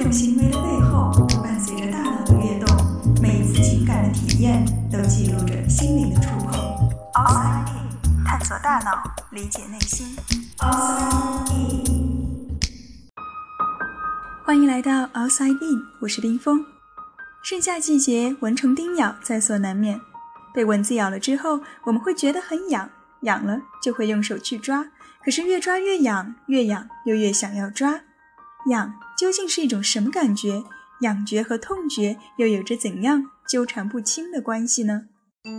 种行为的背后都伴随着大脑的跃动，每一次情感的体验都记录着心灵的触碰。 Outside In， 探索大脑，理解内心。 Outside In， 欢迎来到 Outside In， 我是冰峰。盛夏季节，蚊虫叮咬在所难免。被蚊子咬了之后，我们会觉得很痒，痒了就会用手去抓，可是越抓越痒，越痒又越想要抓。痒究竟是一种什么感觉？痒觉和痛觉又有着怎样纠缠不清的关系呢？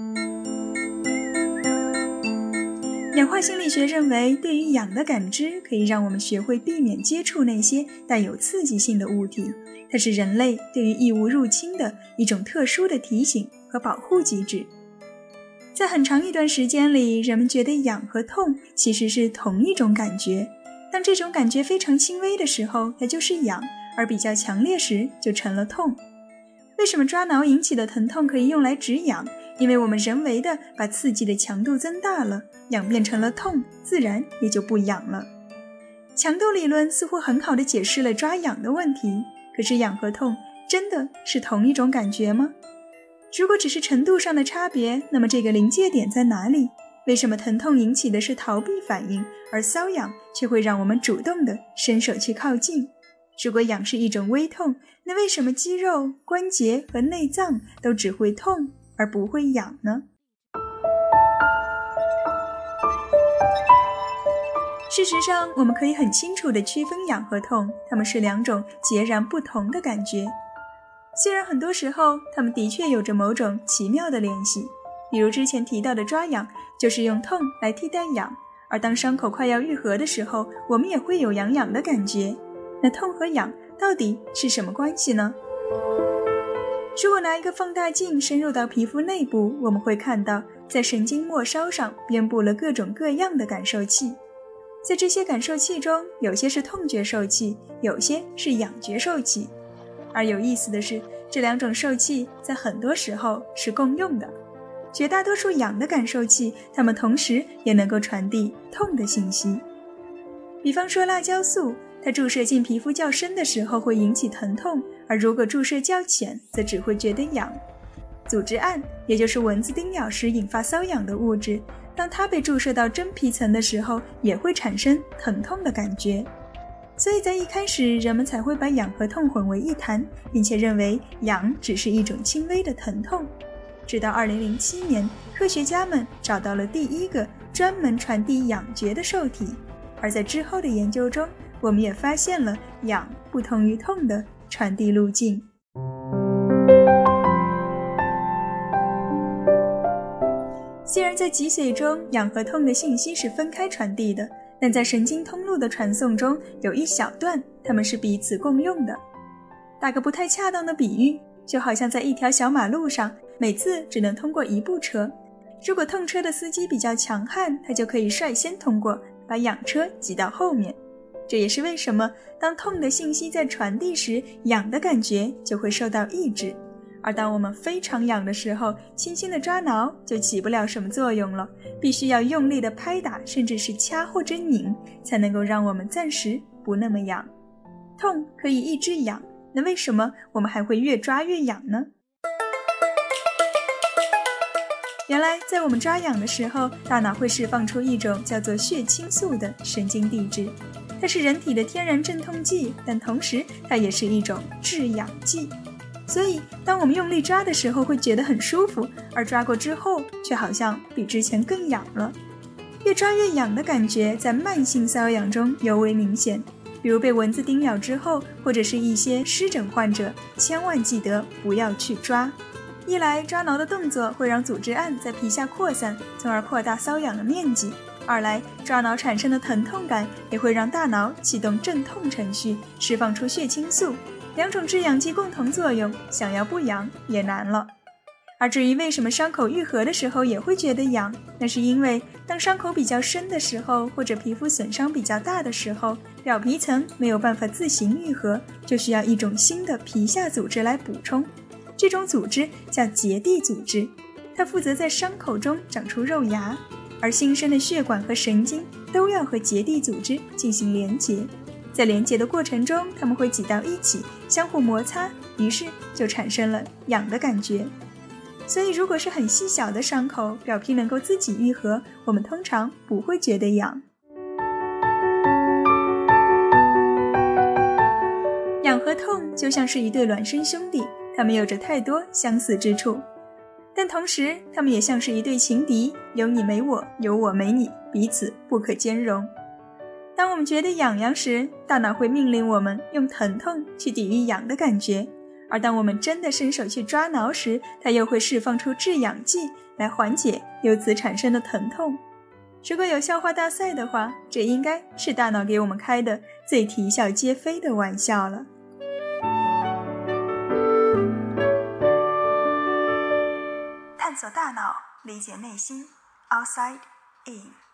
演化心理学认为，对于痒的感知可以让我们学会避免接触那些带有刺激性的物体，它是人类对于异物入侵的一种特殊的提醒和保护机制。在很长一段时间里，人们觉得痒和痛其实是同一种感觉，当这种感觉非常轻微的时候，它就是痒，而比较强烈时就成了痛。为什么抓挠引起的疼痛可以用来止痒？因为我们人为的把刺激的强度增大了，痒变成了痛，自然也就不痒了。强度理论似乎很好地解释了抓痒的问题，可是痒和痛真的是同一种感觉吗？如果只是程度上的差别，那么这个临界点在哪里？为什么疼痛引起的是逃避反应，而瘙痒却会让我们主动地伸手去靠近？如果痒是一种微痛，那为什么肌肉、关节和内脏都只会痛而不会痒呢？事实上，我们可以很清楚地区分痒和痛，它们是两种截然不同的感觉。虽然很多时候它们的确有着某种奇妙的联系，比如之前提到的抓痒就是用痛来替代痒，而当伤口快要愈合的时候，我们也会有痒痒的感觉。那痛和痒到底是什么关系呢？如果拿一个放大镜深入到皮肤内部，我们会看到在神经末梢上遍布了各种各样的感受器。在这些感受器中，有些是痛觉受器，有些是痒觉受器。而有意思的是，这两种受器在很多时候是共用的。绝大多数痒的感受器，它们同时也能够传递痛的信息。比方说辣椒素，它注射进皮肤较深的时候会引起疼痛，而如果注射较浅，则只会觉得痒。组织胺，也就是蚊子叮咬时引发瘙痒的物质，当它被注射到真皮层的时候，也会产生疼痛的感觉。所以在一开始，人们才会把痒和痛混为一谈，并且认为痒只是一种轻微的疼痛。直到2007年，科学家们找到了第一个专门传递痒觉的受体，而在之后的研究中，我们也发现了痒不同于痛的传递路径。虽然在脊髓中，痒和痛的信息是分开传递的，但在神经通路的传送中，有一小段它们是彼此共用的。打个不太恰当的比喻，就好像在一条小马路上，每次只能通过一部车。如果痛车的司机比较强悍，他就可以率先通过，把痒车挤到后面。这也是为什么当痛的信息在传递时，痒的感觉就会受到抑制。而当我们非常痒的时候，轻轻的抓挠就起不了什么作用了，必须要用力的拍打，甚至是掐或者拧，才能够让我们暂时不那么痒。痛可以抑制痒，那为什么我们还会越抓越痒呢？原来在我们抓痒的时候，大脑会释放出一种叫做血清素的神经递质，它是人体的天然镇痛剂，但同时它也是一种制痒剂。所以当我们用力抓的时候会觉得很舒服，而抓过之后却好像比之前更痒了。越抓越痒的感觉在慢性瘙痒中尤为明显，比如被蚊子叮咬之后，或者是一些湿疹患者，千万记得不要去抓。一来抓挠的动作会让组织胺在皮下扩散，从而扩大瘙痒的面积；二来抓挠产生的疼痛感也会让大脑启动镇痛程序，释放出血清素，两种制痒剂共同作用，想要不痒也难了。而至于为什么伤口愈合的时候也会觉得痒，那是因为当伤口比较深的时候，或者皮肤损伤比较大的时候，表皮层没有办法自行愈合，就需要一种新的皮下组织来补充。这种组织叫结缔组织，它负责在伤口中长出肉芽，而新生的血管和神经都要和结缔组织进行连结。 在连接的过程中，它们会挤到一起，相互摩擦，于是就产生了痒的感觉。所以如果是很细小的伤口，表皮能够自己愈合，我们通常不会觉得痒。痒和痛就像是一对孪生兄弟，它们有着太多相似之处，但同时它们也像是一对情敌，有你没我，有我没你，彼此不可兼容。当我们觉得痒时，大脑会命令我们用疼痛去抵御痒的感觉，而当我们真的伸手去抓挠时，它又会释放出制痒剂来缓解由此产生的疼痛。如果有笑话大赛的话，这应该是大脑给我们开的最啼笑皆非的玩笑了。探索大脑，理解内心 ，Outside In。